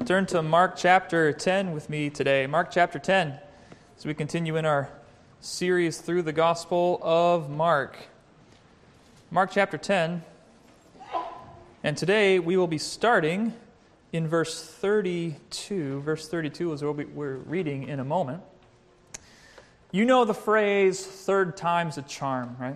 Turn to Mark chapter 10 with me today. Mark chapter 10, as we continue in our series through the Gospel of Mark. Mark chapter 10, and today we will be starting in verse 32. Verse 32 is what we're reading in a moment. You know the phrase, third time's a charm, right?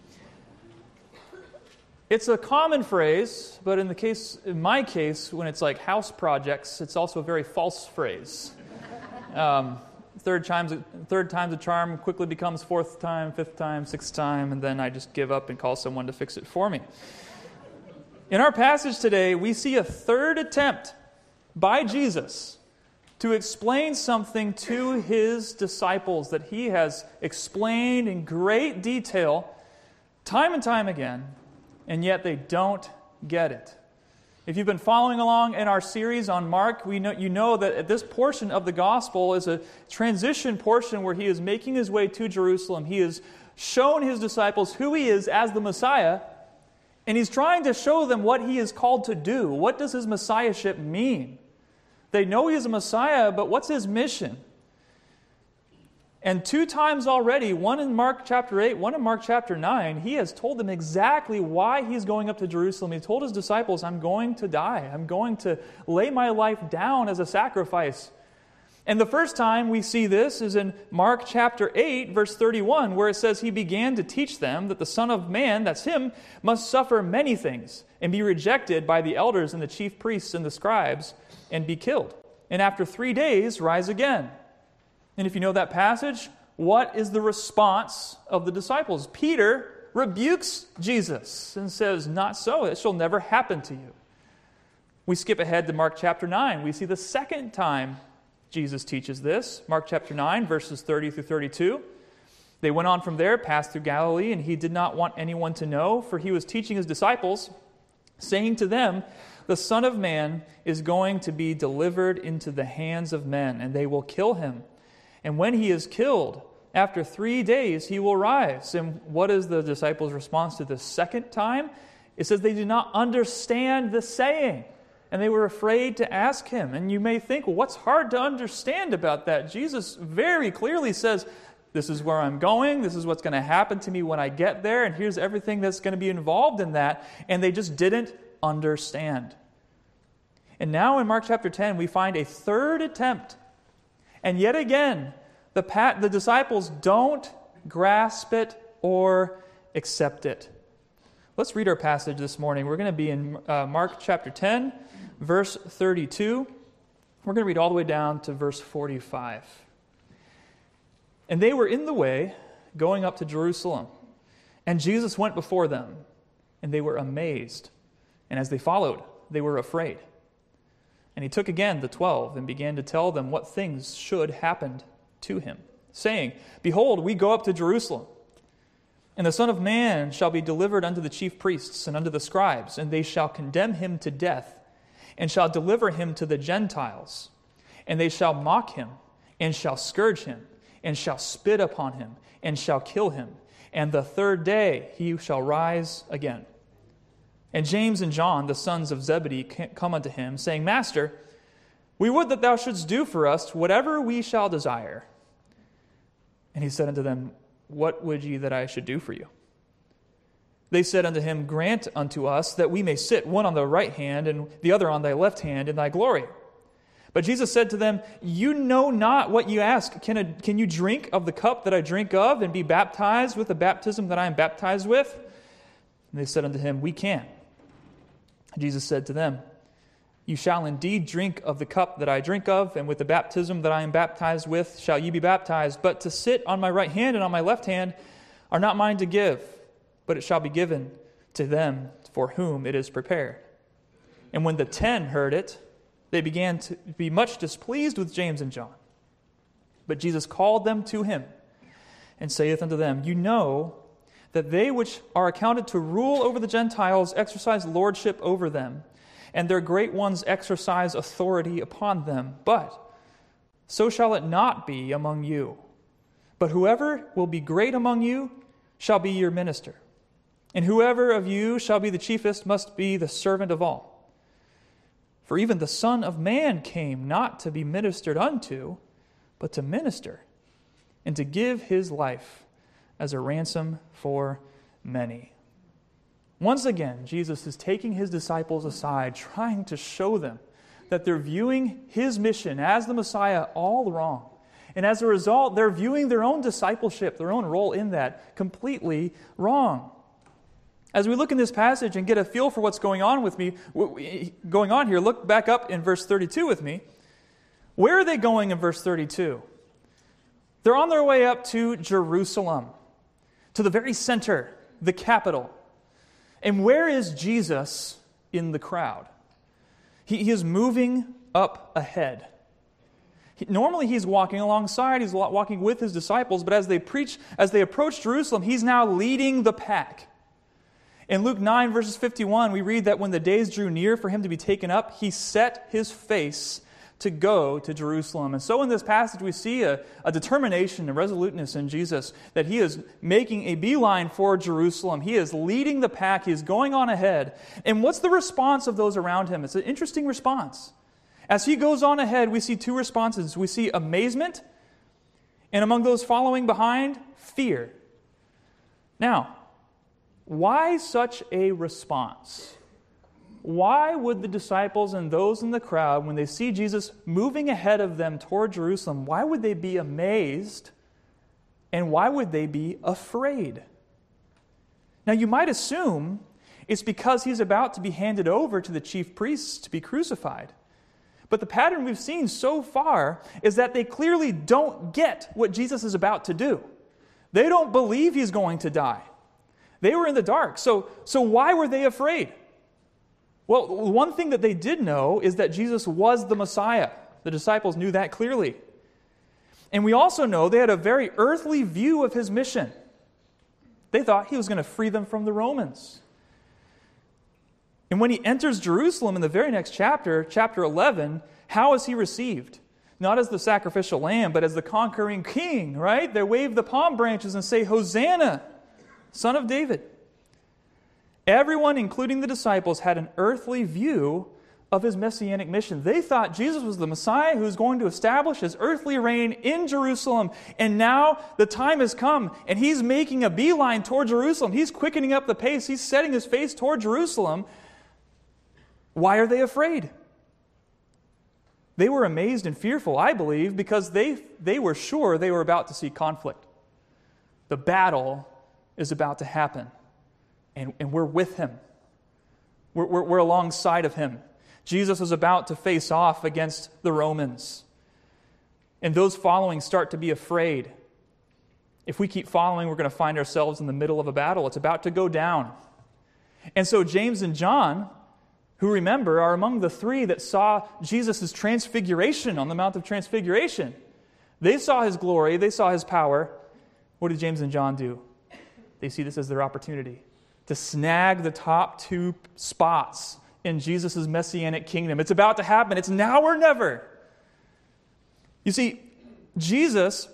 It's a common phrase, but in my case, when it's like house projects, it's also a very false phrase. Third time's a charm quickly becomes fourth time, fifth time, sixth time, and then I just give up and call someone to fix it for me. In our passage today, we see a third attempt by Jesus to explain something to his disciples that he has explained in great detail time and time again, and yet they don't get it. If you've been following along in our series on Mark, you know that this portion of the gospel is a transition portion where he is making his way to Jerusalem. He has shown his disciples who he is as the Messiah, and he's trying to show them what he is called to do. What does his Messiahship mean? They know he is a Messiah, but what's his mission? And two times already, one in Mark chapter 8, one in Mark chapter 9, he has told them exactly why he's going up to Jerusalem. He told his disciples, I'm going to die. I'm going to lay my life down as a sacrifice. And the first time we see this is in Mark chapter 8, verse 31, where it says he began to teach them that the Son of Man, that's him, must suffer many things and be rejected by the elders and the chief priests and the scribes and be killed. And after 3 days, rise again. And if you know that passage, what is the response of the disciples? Peter rebukes Jesus and says, not so, it shall never happen to you. We skip ahead to Mark chapter 9. We see the second time Jesus teaches this. Mark chapter 9, verses 30 through 32. They went on from there, passed through Galilee, and he did not want anyone to know, for he was teaching his disciples, saying to them, the Son of Man is going to be delivered into the hands of men, and they will kill him. And when he is killed, after 3 days he will rise. And what is the disciples' response to the second time? It says they do not understand the saying, and they were afraid to ask him. And you may think, well, what's hard to understand about that? Jesus very clearly says, this is where I'm going, this is what's going to happen to me when I get there, and here's everything that's going to be involved in that. And they just didn't understand. And now in Mark chapter 10, we find a third attempt. And yet again, the disciples don't grasp it or accept it. Let's read our passage this morning. We're going to be in Mark chapter 10, verse 32. We're going to read all the way down to verse 45. And they were in the way, going up to Jerusalem. And Jesus went before them, and they were amazed. And as they followed, they were afraid. And he took again the 12 and began to tell them what things should happen to him, saying, behold, we go up to Jerusalem, and the Son of Man shall be delivered unto the chief priests and unto the scribes, and they shall condemn him to death, and shall deliver him to the Gentiles. And they shall mock him, and shall scourge him, and shall spit upon him, and shall kill him. And the third day he shall rise again. And James and John, the sons of Zebedee, come unto him, saying, Master, we would that thou shouldst do for us whatever we shall desire. And he said unto them, What would ye that I should do for you? They said unto him, Grant unto us that we may sit one on the right hand and the other on thy left hand in thy glory. But Jesus said to them, You know not what you ask. Can you drink of the cup that I drink of and be baptized with the baptism that I am baptized with? And they said unto him, We can. Jesus said to them, You shall indeed drink of the cup that I drink of, and with the baptism that I am baptized with shall ye be baptized. But to sit on my right hand and on my left hand are not mine to give, but it shall be given to them for whom it is prepared. And when the 10 heard it, they began to be much displeased with James and John. But Jesus called them to him, and saith unto them, You know that they which are accounted to rule over the Gentiles exercise lordship over them, and their great ones exercise authority upon them. But so shall it not be among you. But whoever will be great among you shall be your minister. And whoever of you shall be the chiefest must be the servant of all. For even the Son of Man came not to be ministered unto, but to minister, and to give his life as a ransom for many. Once again, Jesus is taking his disciples aside, trying to show them that they're viewing his mission as the Messiah all wrong. And as a result, they're viewing their own discipleship, their own role in that, completely wrong. As we look in this passage and get a feel for what's going on here, look back up in verse 32 with me. Where are they going in verse 32? They're on their way up to Jerusalem, to the very center, the capital. And where is Jesus in the crowd? He is moving up ahead. Normally he's walking alongside, he's walking with his disciples, but as they approach Jerusalem, he's now leading the pack. In Luke 9, verses 51, we read that when the days drew near for him to be taken up, he set his face to go to Jerusalem. And so in this passage, we see a determination, a resoluteness in Jesus, that he is making a beeline for Jerusalem. He is leading the pack. He is going on ahead. And what's the response of those around him? It's an interesting response. As he goes on ahead, we see two responses. We see amazement, and among those following behind, fear. Now, why such a response? Why would the disciples and those in the crowd, when they see Jesus moving ahead of them toward Jerusalem, why would they be amazed and why would they be afraid? Now, you might assume it's because he's about to be handed over to the chief priests to be crucified. But the pattern we've seen so far is that they clearly don't get what Jesus is about to do. They don't believe he's going to die. They were in the dark. So why were they afraid? Well, one thing that they did know is that Jesus was the Messiah. The disciples knew that clearly. And we also know they had a very earthly view of his mission. They thought he was going to free them from the Romans. And when he enters Jerusalem in the very next chapter, chapter 11, how is he received? Not as the sacrificial lamb, but as the conquering king, right? They wave the palm branches and say, "Hosanna, Son of David." Everyone, including the disciples, had an earthly view of his messianic mission. They thought Jesus was the Messiah who was going to establish his earthly reign in Jerusalem. And now the time has come, and he's making a beeline toward Jerusalem. He's quickening up the pace. He's setting his face toward Jerusalem. Why are they afraid? They were amazed and fearful, I believe, because they were sure they were about to see conflict. The battle is about to happen. And we're with him. We're alongside of him. Jesus is about to face off against the Romans. And those following start to be afraid. If we keep following, we're going to find ourselves in the middle of a battle. It's about to go down. And so James and John, who remember, are among the three that saw Jesus' transfiguration on the Mount of Transfiguration. They saw his glory. They saw his power. What did James and John do? They see this as their opportunity to snag the top two spots in Jesus' messianic kingdom. It's about to happen. It's now or never. You see, Jesus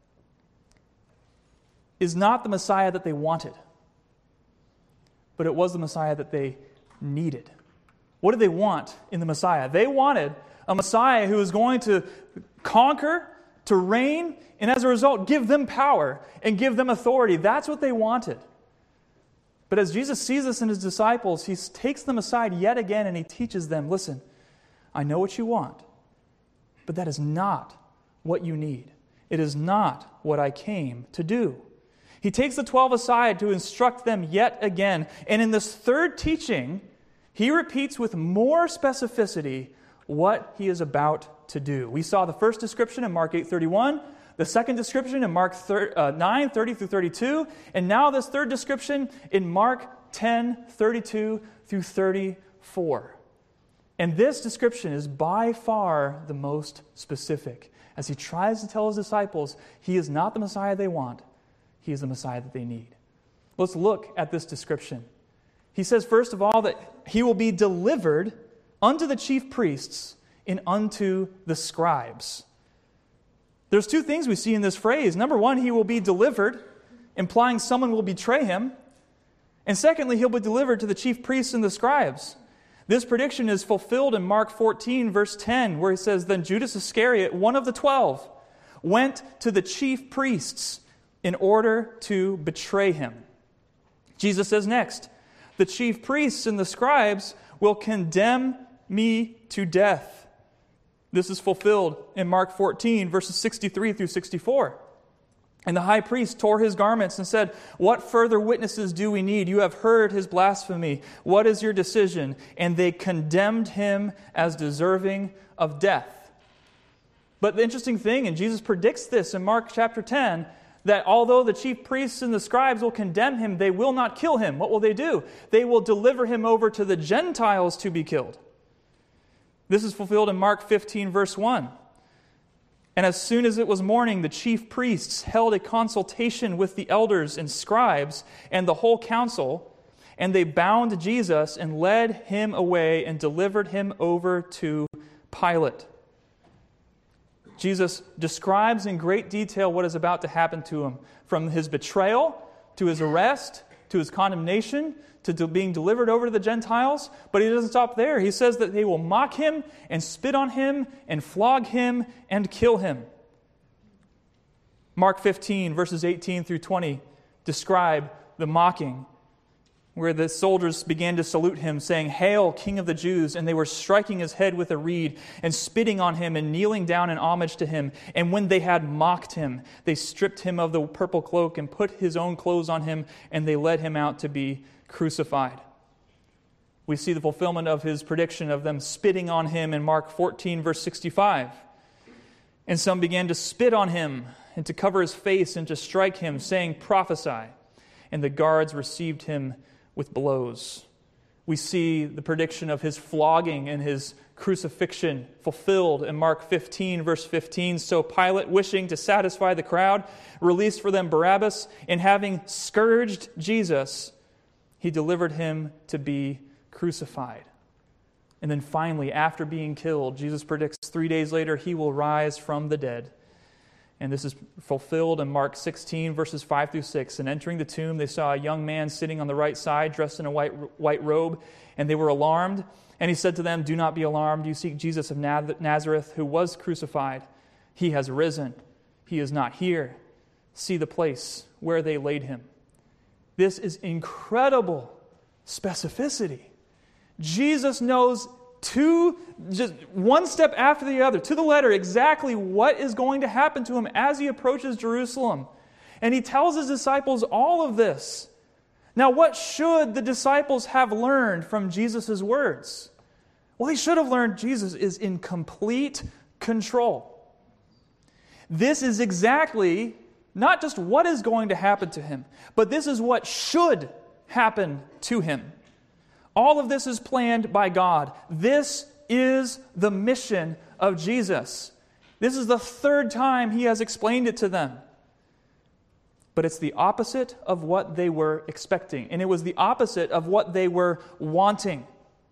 is not the Messiah that they wanted, but it was the Messiah that they needed. What did they want in the Messiah? They wanted a Messiah who was going to conquer, to reign, and as a result, give them power and give them authority. That's what they wanted. But as Jesus sees this in his disciples, he takes them aside yet again and he teaches them, listen, I know what you want, but that is not what you need. It is not what I came to do. He takes the 12 aside to instruct them yet again. And in this third teaching, he repeats with more specificity what he is about to do. We saw the first description in Mark 8:31, the second description in Mark 9:30 through 32, and now this third description in Mark 10:32 through 34. And this description is by far the most specific. As he tries to tell his disciples, he is not the Messiah they want, he is the Messiah that they need. Let's look at this description. He says, first of all, that he will be delivered unto the chief priests and unto the scribes. There's two things we see in this phrase. Number one, he will be delivered, implying someone will betray him. And secondly, he'll be delivered to the chief priests and the scribes. This prediction is fulfilled in Mark 14, verse 10, where he says, "Then Judas Iscariot, one of the 12, went to the chief priests in order to betray him." Jesus says next, "The chief priests and the scribes will condemn me to death." This is fulfilled in Mark 14, verses 63 through 64. "And the high priest tore his garments and said, 'What further witnesses do we need? You have heard his blasphemy. What is your decision?' And they condemned him as deserving of death." But the interesting thing, and Jesus predicts this in Mark chapter 10, that although the chief priests and the scribes will condemn him, they will not kill him. What will they do? They will deliver him over to the Gentiles to be killed. This is fulfilled in Mark 15, verse 1. "And as soon as it was morning, the chief priests held a consultation with the elders and scribes and the whole council, and they bound Jesus and led him away and delivered him over to Pilate." Jesus describes in great detail what is about to happen to him, from his betrayal to his arrest to his condemnation to being delivered over to the Gentiles. But he doesn't stop there. He says that they will mock him and spit on him and flog him and kill him. Mark 15, verses 18 through 20 describe the mocking, where the soldiers began to salute him, saying, "Hail, King of the Jews!" And they were striking his head with a reed and spitting on him and kneeling down in homage to him. And when they had mocked him, they stripped him of the purple cloak and put his own clothes on him, and they led him out to be crucified. We see the fulfillment of his prediction of them spitting on him in Mark 14, verse 65. "And some began to spit on him and to cover his face and to strike him, saying, 'Prophesy.' And the guards received him with blows." We see the prediction of his flogging and his crucifixion fulfilled in Mark 15, verse 15. "So Pilate, wishing to satisfy the crowd, released for them Barabbas, and having scourged Jesus, he delivered him to be crucified." And then finally, after being killed, Jesus predicts 3 days later he will rise from the dead. And this is fulfilled in Mark 16, verses 5 through 6. "And entering the tomb, they saw a young man sitting on the right side, dressed in a white robe, and they were alarmed. And he said to them, 'Do not be alarmed. You seek Jesus of Nazareth, who was crucified. He has risen. He is not here. See the place where they laid him.'" This is incredible specificity. Jesus knows just one step after the other, to the letter, exactly what is going to happen to him as he approaches Jerusalem. And he tells his disciples all of this. Now, what should the disciples have learned from Jesus' words? Well, they should have learned Jesus is in complete control. This is exactly not just what is going to happen to him, but this is what should happen to him. All of this is planned by God. This is the mission of Jesus. This is the third time he has explained it to them. But it's the opposite of what they were expecting. And it was the opposite of what they were wanting.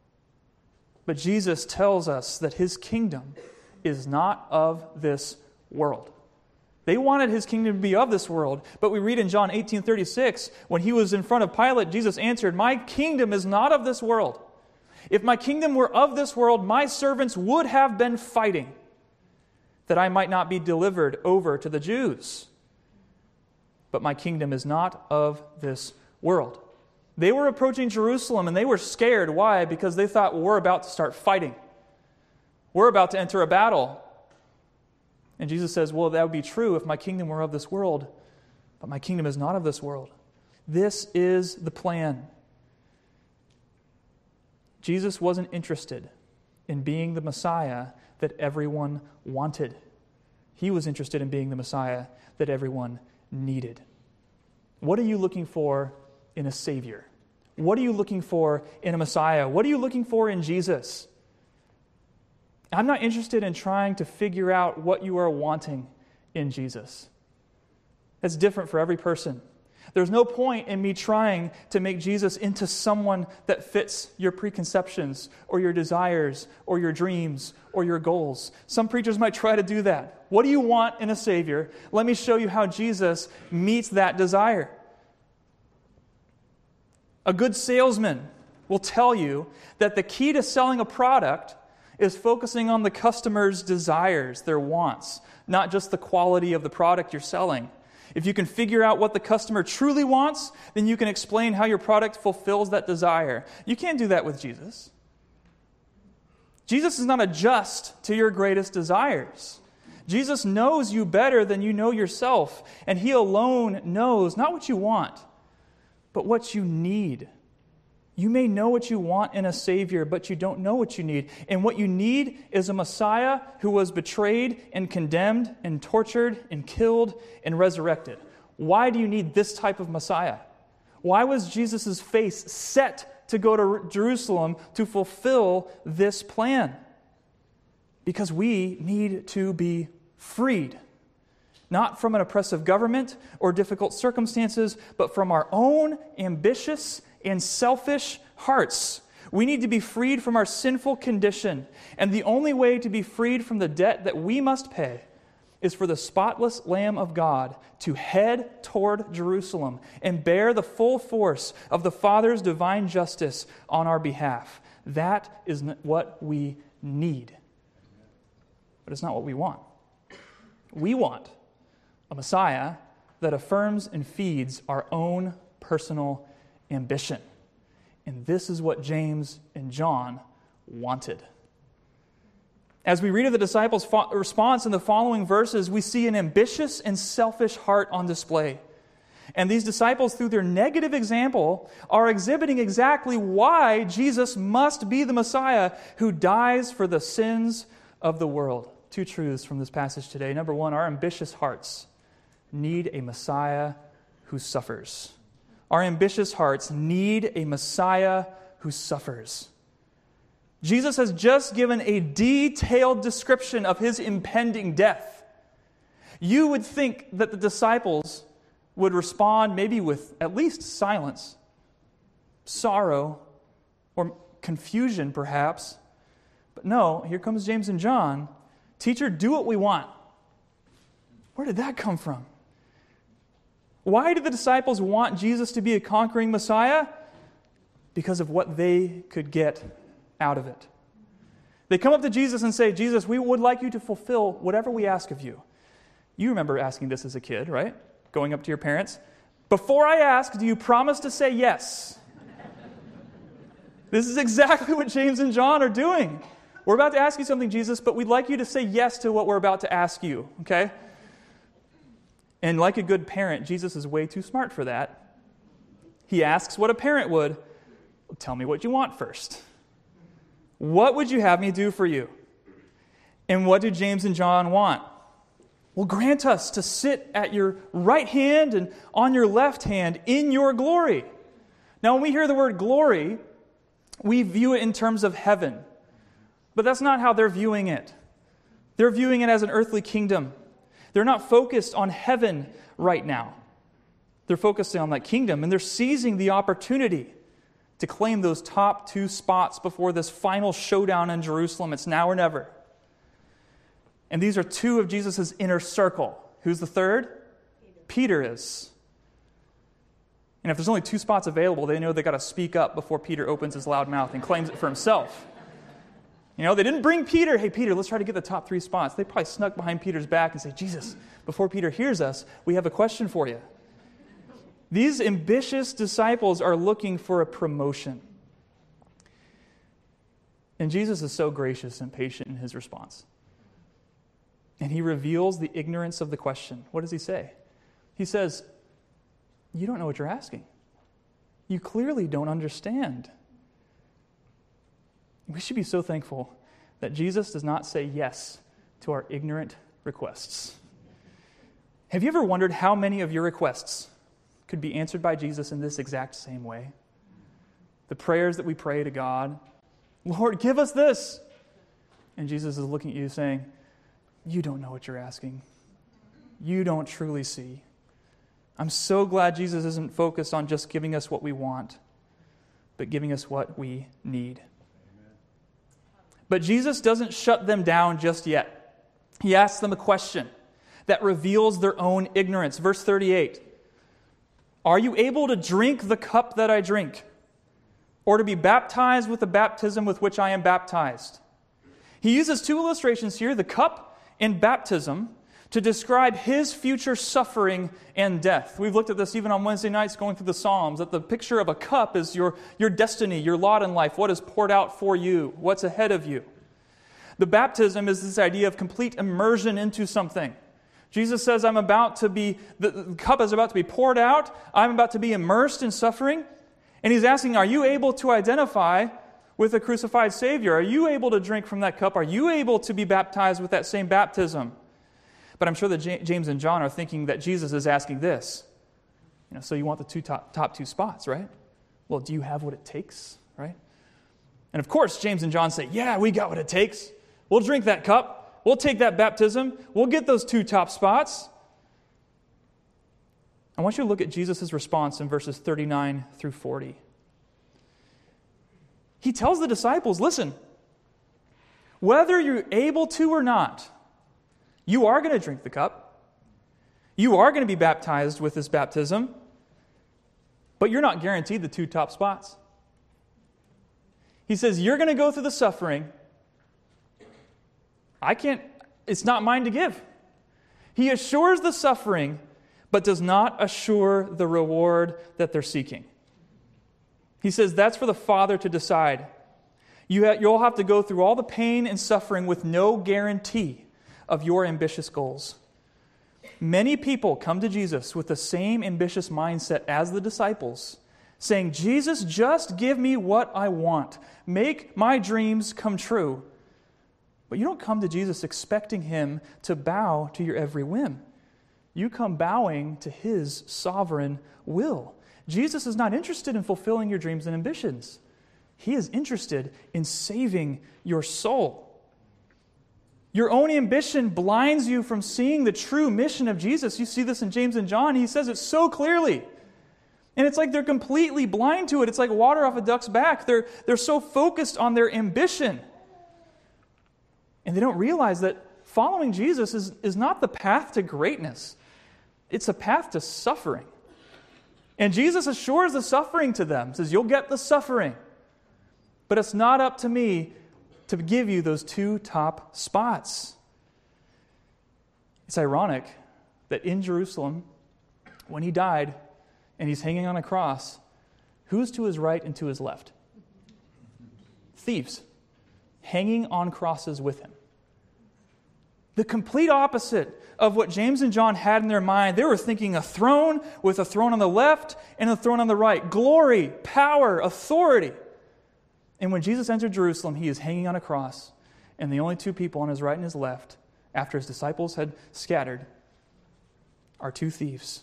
But Jesus tells us that his kingdom is not of this world. They wanted his kingdom to be of this world. But we read in John 18:36, when he was in front of Pilate, Jesus answered, "My kingdom is not of this world. If my kingdom were of this world, my servants would have been fighting, that I might not be delivered over to the Jews. But my kingdom is not of this world." They were approaching Jerusalem and they were scared. Why? Because they thought, well, we're about to start fighting. We're about to enter a battle. And Jesus says, well, that would be true if my kingdom were of this world, but my kingdom is not of this world. This is the plan. Jesus wasn't interested in being the Messiah that everyone wanted. He was interested in being the Messiah that everyone needed. What are you looking for in a Savior? What are you looking for in a Messiah? What are you looking for in Jesus? I'm not interested in trying to figure out what you are wanting in Jesus. That's different for every person. There's no point in me trying to make Jesus into someone that fits your preconceptions or your desires or your dreams or your goals. Some preachers might try to do that. What do you want in a Savior? Let me show you how Jesus meets that desire. A good salesman will tell you that the key to selling a product is focusing on the customer's desires, their wants, not just the quality of the product you're selling. If you can figure out what the customer truly wants, then you can explain how your product fulfills that desire. You can't do that with Jesus. Jesus is not adjust to your greatest desires. Jesus knows you better than you know yourself, and He alone knows not what you want, but what you need. You may know what you want in a Savior, but you don't know what you need. And what you need is a Messiah who was betrayed and condemned and tortured and killed and resurrected. Why do you need this type of Messiah? Why was Jesus' face set to go to Jerusalem to fulfill this plan? Because we need to be freed. Not from an oppressive government or difficult circumstances, but from our own ambitious and selfish hearts. We need to be freed from our sinful condition. And the only way to be freed from the debt that we must pay is for the spotless Lamb of God to head toward Jerusalem and bear the full force of the Father's divine justice on our behalf. That is what we need. But it's not what we want. We want a Messiah that affirms and feeds our own personal ambition. And this is what James and John wanted. As we read of the disciples' response in the following verses, we see an ambitious and selfish heart on display. And these disciples, through their negative example, are exhibiting exactly why Jesus must be the Messiah who dies for the sins of the world. Two truths from this passage today. Number one, our ambitious hearts need a Messiah who suffers. Our ambitious hearts need a Messiah who suffers. Jesus has just given a detailed description of His impending death. You would think that the disciples would respond maybe with at least silence, sorrow, or confusion perhaps. But no, here comes James and John. Teacher, do what we want. Where did that come from? Why did the disciples want Jesus to be a conquering Messiah? Because of what they could get out of it. They come up to Jesus and say, Jesus, we would like you to fulfill whatever we ask of you. You remember asking this as a kid, right? Going up to your parents. Before I ask, do you promise to say yes? This is exactly what James and John are doing. We're about to ask you something, Jesus, but we'd like you to say yes to what we're about to ask you, okay? And like a good parent, Jesus is way too smart for that. He asks what a parent would. Well, tell me what you want first. What would you have me do for you? And what do James and John want? Well, grant us to sit at your right hand and on your left hand in your glory. Now, when we hear the word glory, we view it in terms of heaven. But that's not how they're viewing it. They're viewing it as an earthly kingdom. They're not focused on heaven right now. They're focusing on that kingdom, and they're seizing the opportunity to claim those top 2 spots before this final showdown in Jerusalem. It's now or never. And these are 2 of Jesus' inner circle. Who's the third? Peter is. And if there's only 2 spots available, they know they got to speak up before Peter opens his loud mouth and claims it for himself. You know, they didn't bring Peter, hey, Peter, let's try to get the top 3 spots. They probably snuck behind Peter's back and say, Jesus, before Peter hears us, we have a question for you. These ambitious disciples are looking for a promotion. And Jesus is so gracious and patient in His response. And He reveals the ignorance of the question. What does He say? He says, you don't know what you're asking. You clearly don't understand. We should be so thankful that Jesus does not say yes to our ignorant requests. Have you ever wondered how many of your requests could be answered by Jesus in this exact same way? The prayers that we pray to God, Lord, give us this. And Jesus is looking at you saying, you don't know what you're asking. You don't truly see. I'm so glad Jesus isn't focused on just giving us what we want, but giving us what we need. But Jesus doesn't shut them down just yet. He asks them a question that reveals their own ignorance. Verse 38, are you able to drink the cup that I drink? or to be baptized with the baptism with which I am baptized. He uses two illustrations here, the cup and baptism, to describe his future suffering and death. We've looked at this even on Wednesday nights going through the Psalms, that the picture of a cup is your destiny, your lot in life, what is poured out for you, what's ahead of you. The baptism is this idea of complete immersion into something. Jesus says, the cup is about to be poured out, I'm about to be immersed in suffering. And he's asking, are you able to identify with the crucified Savior? Are you able to drink from that cup? Are you able to be baptized with that same baptism? But I'm sure that James and John are thinking that Jesus is asking this. So you want the top two spots, right? Well, do you have what it takes, right? And of course, James and John say, yeah, we got what it takes. We'll drink that cup. We'll take that baptism. We'll get those two top spots. I want you to look at Jesus' response in verses 39 through 40. He tells the disciples, listen, whether you're able to or not, you are going to drink the cup. You are going to be baptized with this baptism, but you're not guaranteed the two top spots. He says, you're going to go through the suffering. It's not mine to give. He assures the suffering, but does not assure the reward that they're seeking. He says that's for the Father to decide. You'll have to go through all the pain and suffering with no guarantee of your ambitious goals. Many people come to Jesus with the same ambitious mindset as the disciples, saying, Jesus, just give me what I want. Make my dreams come true. But you don't come to Jesus expecting him to bow to your every whim. You come bowing to his sovereign will. Jesus is not interested in fulfilling your dreams and ambitions. He is interested in saving your soul. Your own ambition blinds you from seeing the true mission of Jesus. You see this in James and John. He says it so clearly. And it's like they're completely blind to it. It's like water off a duck's back. They're so focused on their ambition. And they don't realize that following Jesus is not the path to greatness. It's a path to suffering. And Jesus assures the suffering to them. Says, you'll get the suffering. But it's not up to me to give you those two top spots. It's ironic that in Jerusalem, when he died and he's hanging on a cross, who's to his right and to his left? Thieves, hanging on crosses with him. The complete opposite of what James and John had in their mind. They were thinking a throne with a throne on the left and a throne on the right. Glory, power, authority. And when Jesus entered Jerusalem, he is hanging on a cross, and the only two people on his right and his left, after his disciples had scattered, are two thieves.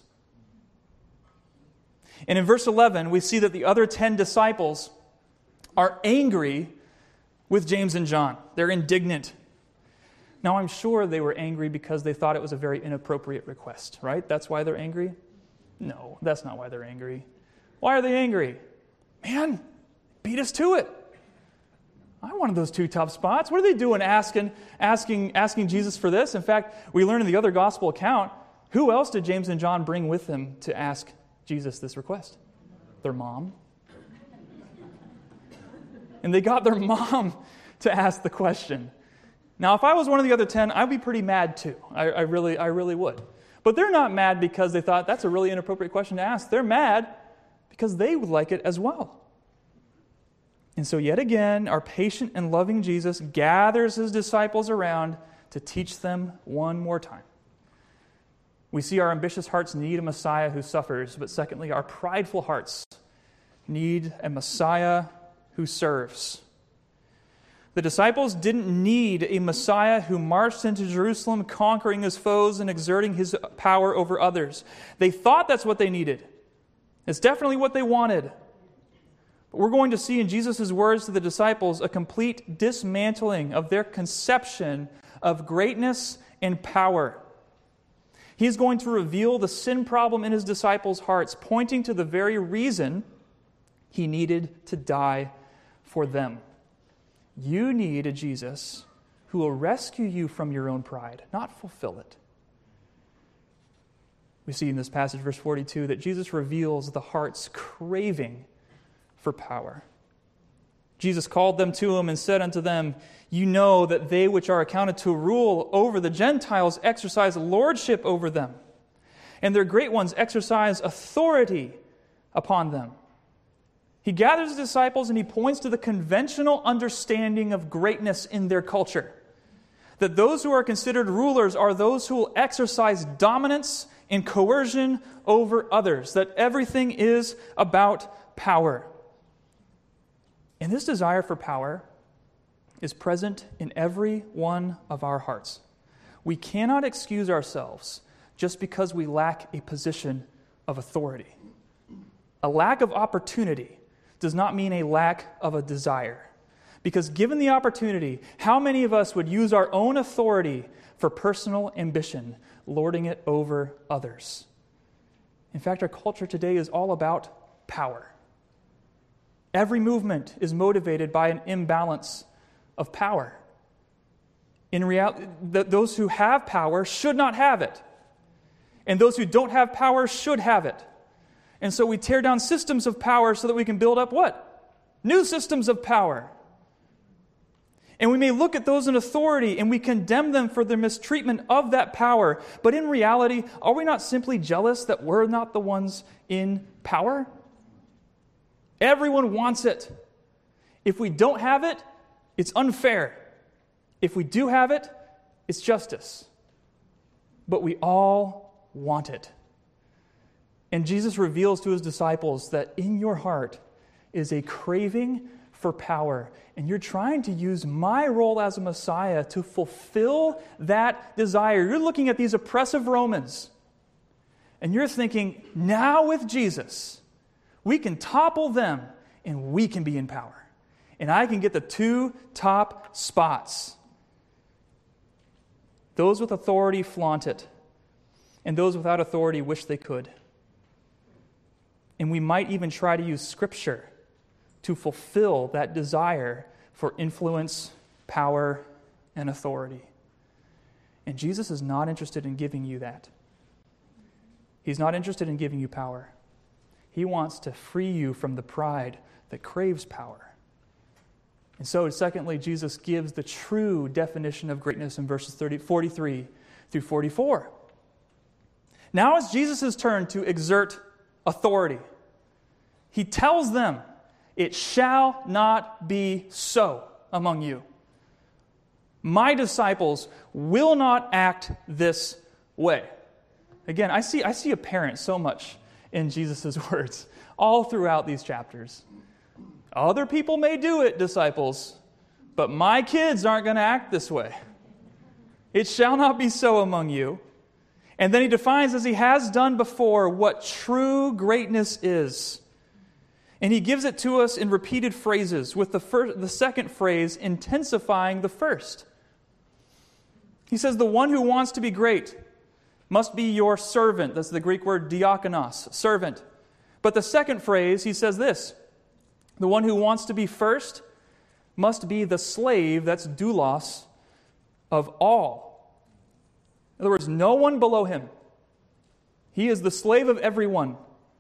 And in verse 11, we see that the other 10 disciples are angry with James and John. They're indignant. Now, I'm sure they were angry because they thought it was a very inappropriate request, right? That's why they're angry? No, that's not why they're angry. Why are they angry? Man, beat us to it. I wanted those two top spots. What are they doing asking Jesus for this? In fact, we learn in the other gospel account, who else did James and John bring with them to ask Jesus this request? Their mom. And they got their mom to ask the question. Now, if I was one of the other 10, I'd be pretty mad too. I really would. But they're not mad because they thought that's a really inappropriate question to ask. They're mad because they would like it as well. And so yet again, our patient and loving Jesus gathers his disciples around to teach them one more time. We see our ambitious hearts need a Messiah who suffers, but secondly, our prideful hearts need a Messiah who serves. The disciples didn't need a Messiah who marched into Jerusalem conquering his foes and exerting his power over others. They thought that's what they needed. It's definitely what they wanted. But we're going to see in Jesus' words to the disciples a complete dismantling of their conception of greatness and power. He's going to reveal the sin problem in his disciples' hearts, pointing to the very reason he needed to die for them. You need a Jesus who will rescue you from your own pride, not fulfill it. We see in this passage, verse 42, that Jesus reveals the heart's craving for power. Jesus called them to him and said unto them, You know that they which are accounted to rule over the Gentiles exercise lordship over them, and their great ones exercise authority upon them. He gathers his disciples and he points to the conventional understanding of greatness in their culture. That those who are considered rulers are those who will exercise dominance and coercion over others. That everything is about power. And this desire for power is present in every one of our hearts. We cannot excuse ourselves just because we lack a position of authority. A lack of opportunity does not mean a lack of a desire. Because given the opportunity, how many of us would use our own authority for personal ambition, lording it over others? In fact, our culture today is all about power. Every movement is motivated by an imbalance of power. In reality, those who have power should not have it. And those who don't have power should have it. And so we tear down systems of power so that we can build up what? New systems of power. And we may look at those in authority and we condemn them for their mistreatment of that power. But in reality, are we not simply jealous that we're not the ones in power? Everyone wants it. If we don't have it, it's unfair. If we do have it, it's justice. But we all want it. And Jesus reveals to his disciples that in your heart is a craving for power. And you're trying to use my role as a Messiah to fulfill that desire. You're looking at these oppressive Romans. And you're thinking, now with Jesus, we can topple them and we can be in power. And I can get the 2 top spots. Those with authority flaunt it. And those without authority wish they could. And we might even try to use Scripture to fulfill that desire for influence, power, and authority. And Jesus is not interested in giving you that. He's not interested in giving you power. He wants to free you from the pride that craves power. And so, secondly, Jesus gives the true definition of greatness in verses 43 through 44. Now it's Jesus' turn to exert authority. He tells them, it shall not be so among you. My disciples will not act this way. Again, I see a parent so much in Jesus' words all throughout these chapters. Other people may do it, disciples, but my kids aren't going to act this way. It shall not be so among you. And then he defines, as he has done before, what true greatness is. And he gives it to us in repeated phrases, with the second phrase intensifying the first. He says, the one who wants to be great must be your servant. That's the Greek word diakonos, servant. But the second phrase, he says this, the one who wants to be first must be the slave, that's doulos, of all. In other words, no one below him. He is the slave of everyone.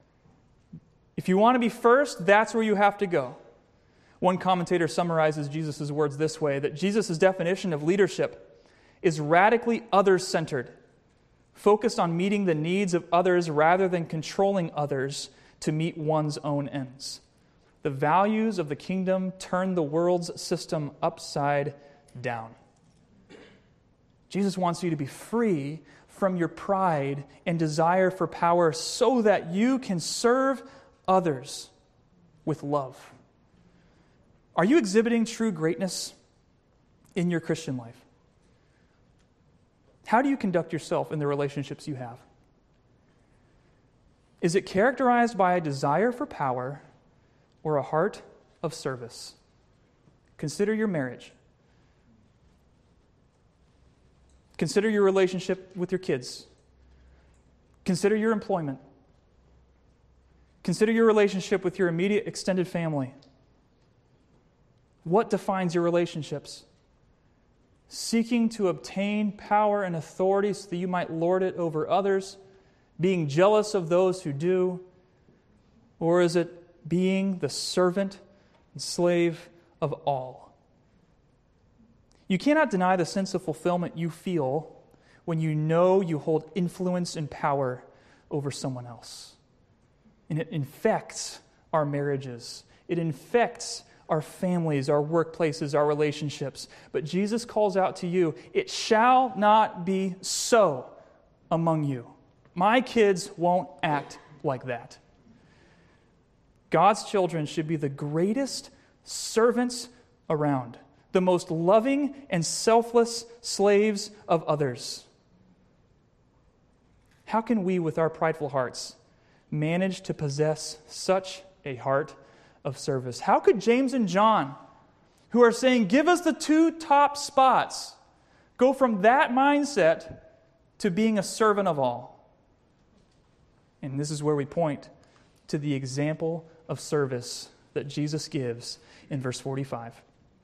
If you want to be first, that's where you have to go. One commentator summarizes Jesus' words this way, that Jesus' definition of leadership is radically others-centered, focused on meeting the needs of others rather than controlling others to meet one's own ends. The values of the kingdom turn the world's system upside down. Jesus wants you to be free from your pride and desire for power so that you can serve others with love. Are you exhibiting true greatness in your Christian life? How do you conduct yourself in the relationships you have? Is it characterized by a desire for power or a heart of service? Consider your marriage. Consider your relationship with your kids. Consider your employment. Consider your relationship with your immediate extended family. What defines your relationships? Seeking to obtain power and authority so that you might lord it over others, being jealous of those who do, or is it being the servant and slave of all. You cannot deny the sense of fulfillment you feel when you know you hold influence and power over someone else. And it infects our marriages. It infects our families, our workplaces, our relationships. But Jesus calls out to you, it shall not be so among you. My kids won't act like that. God's children should be the greatest servants around, the most loving and selfless slaves of others. How can we, with our prideful hearts, manage to possess such a heart of service? How could James and John, who are saying, give us the 2 top spots, go from that mindset to being a servant of all? And this is where we point to the example of service that Jesus gives in verse 45.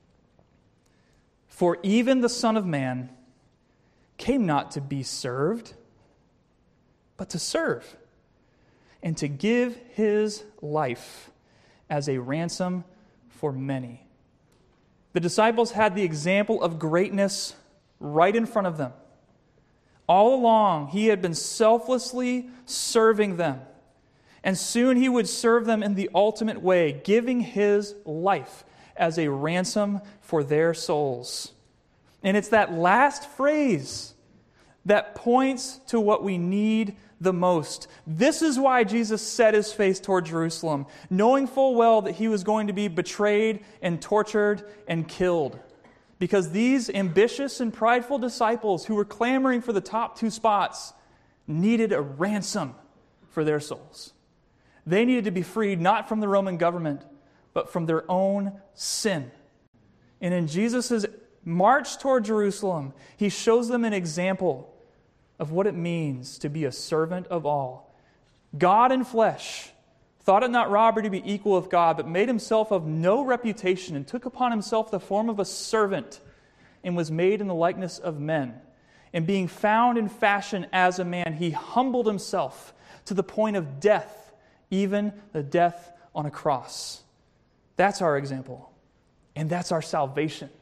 For even the Son of Man came not to be served, but to serve, and to give his life as a ransom for many. The disciples had the example of greatness right in front of them. All along, he had been selflessly serving them. And soon he would serve them in the ultimate way, giving his life as a ransom for their souls. And it's that last phrase that points to what we need the most. This is why Jesus set his face toward Jerusalem, knowing full well that he was going to be betrayed and tortured and killed. Because these ambitious and prideful disciples who were clamoring for the top 2 spots needed a ransom for their souls. They needed to be freed not from the Roman government, but from their own sin. And in Jesus' march toward Jerusalem, he shows them an example of what it means to be a servant of all. God in flesh thought it not robbery to be equal with God, but made himself of no reputation and took upon himself the form of a servant and was made in the likeness of men. And being found in fashion as a man, he humbled himself to the point of death, even the death on a cross. That's our example. And that's our salvation.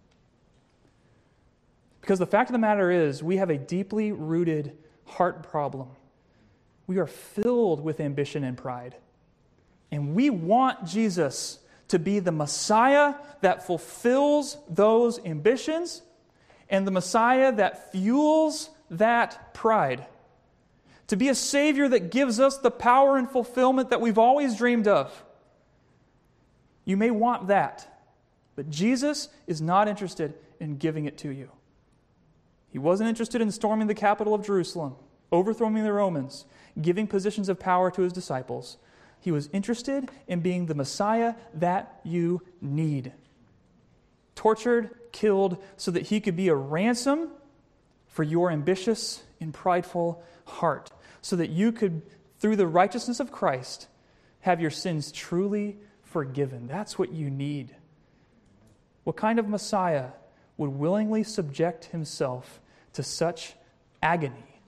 Because the fact of the matter is, we have a deeply rooted heart problem. We are filled with ambition and pride. And we want Jesus to be the Messiah that fulfills those ambitions and the Messiah that fuels that pride. To be a Savior that gives us the power and fulfillment that we've always dreamed of. You may want that, but Jesus is not interested in giving it to you. He wasn't interested in storming the capital of Jerusalem, overthrowing the Romans, giving positions of power to his disciples. He was interested in being the Messiah that you need. Tortured, killed, so that he could be a ransom for your ambitious and prideful heart, so that you could, through the righteousness of Christ, have your sins truly forgiven. That's what you need. What kind of Messiah would willingly subject himself to such agony?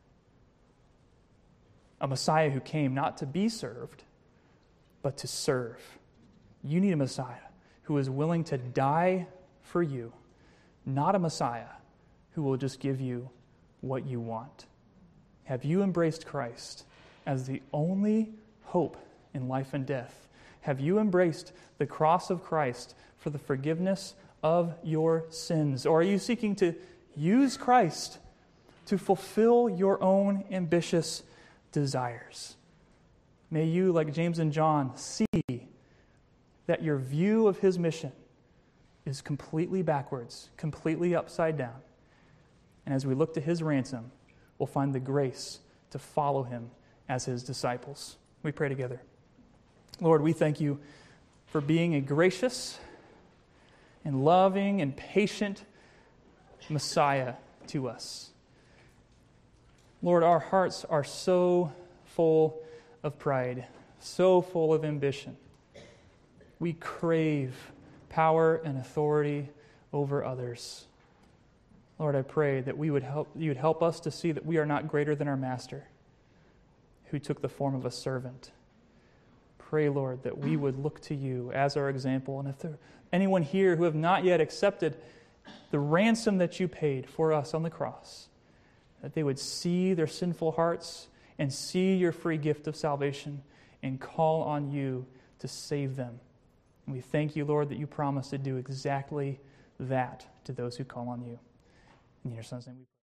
A Messiah who came not to be served, but to serve. You need a Messiah who is willing to die for you, not a Messiah who will just give you what you want. Have you embraced Christ as the only hope in life and death? Have you embraced the cross of Christ for the forgiveness of your sins? Or are you seeking to use Christ to fulfill your own ambitious desires? May you, like James and John, see that your view of his mission is completely backwards, completely upside down. And as we look to his ransom, we'll find the grace to follow him as his disciples. We pray together. Lord, we thank you for being a gracious and loving and patient Messiah to us. Lord, our hearts are so full of pride, so full of ambition. We crave power and authority over others. Lord, I pray that you would help us to see that we are not greater than our Master, who took the form of a servant. pray, Lord, that we would look to you as our example. And if there anyone here who have not yet accepted the ransom that you paid for us on the cross, that they would see their sinful hearts and see your free gift of salvation and call on you to save them. And we thank you, Lord, that you promise to do exactly that to those who call on you. In your Son's name we pray.